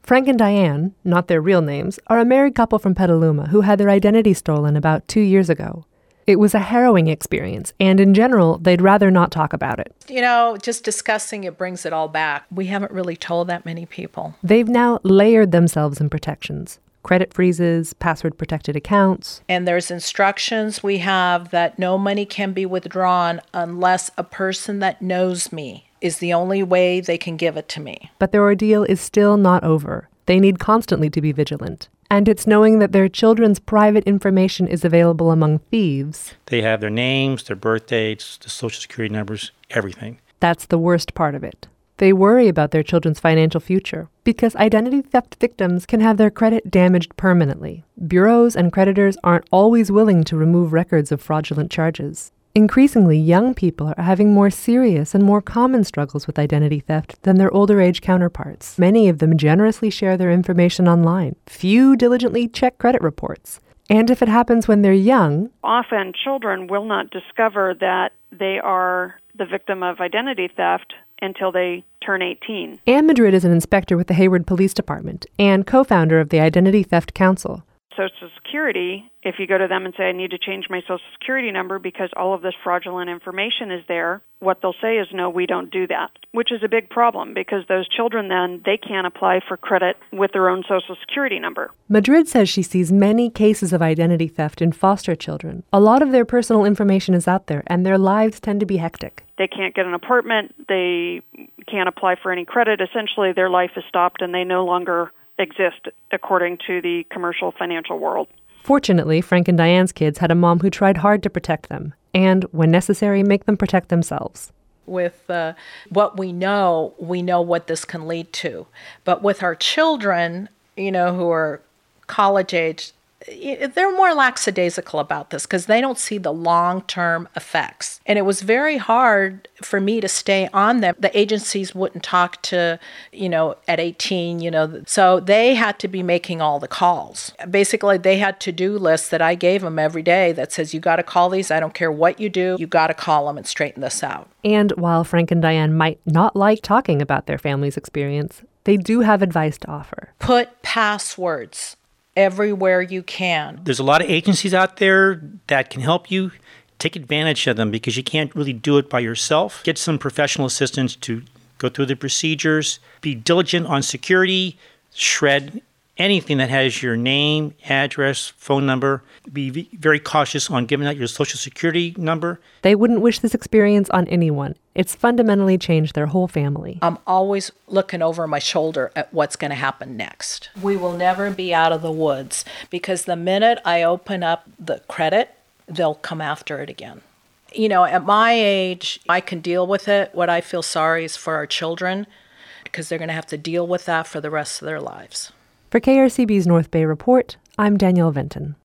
Frank and Diane, not their real names, are a married couple from Petaluma who had their identity stolen about 2 years ago. It was a harrowing experience, and in general, they'd rather not talk about it. Just discussing it brings it all back. We haven't really told that many people. They've now layered themselves in protections. Credit freezes, password-protected accounts. And there's instructions we have that no money can be withdrawn unless a person that knows me is the only way they can give it to me. But their ordeal is still not over. They need constantly to be vigilant. And it's knowing that their children's private information is available among thieves. They have their names, their birth dates, the social security numbers, everything. That's the worst part of it. They worry about their children's financial future because identity theft victims can have their credit damaged permanently. Bureaus and creditors aren't always willing to remove records of fraudulent charges. Increasingly, young people are having more serious and more common struggles with identity theft than their older age counterparts. Many of them generously share their information online. Few diligently check credit reports. And if it happens when they're young, often children will not discover that they are the victim of identity theft until they turn 18. Ann Madrid is an inspector with the Hayward Police Department and co-founder of the Identity Theft Council. Social Security, if you go to them and say, I need to change my Social Security number because all of this fraudulent information is there, what they'll say is, no, we don't do that, which is a big problem because those children then, they can't apply for credit with their own Social Security number. Madrid says she sees many cases of identity theft in foster children. A lot of their personal information is out there, and their lives tend to be hectic. They can't get an apartment, they can't apply for any credit. Essentially, their life is stopped and they no longer exist according to the commercial financial world. Fortunately, Frank and Diane's kids had a mom who tried hard to protect them and, when necessary, make them protect themselves. With what we know what this can lead to. But with our children, who are college age, they're more lackadaisical about this because they don't see the long-term effects. And it was very hard for me to stay on them. The agencies wouldn't talk to, at 18, so they had to be making all the calls. Basically, they had to-do lists that I gave them every day that says, you got to call these. I don't care what you do. You got to call them and straighten this out. And while Frank and Diane might not like talking about their family's experience, they do have advice to offer. Put passwords everywhere you can. There's a lot of agencies out there that can help you. Take advantage of them because you can't really do it by yourself. Get some professional assistance to go through the procedures. Be diligent on security. Shred anything that has your name, address, phone number. Be very cautious on giving out your social security number. They wouldn't wish this experience on anyone. It's fundamentally changed their whole family. I'm always looking over my shoulder at what's going to happen next. We will never be out of the woods because the minute I open up the credit, they'll come after it again. At my age, I can deal with it. What I feel sorry is for our children because they're going to have to deal with that for the rest of their lives. For KRCB's North Bay Report, I'm Danielle Vinton.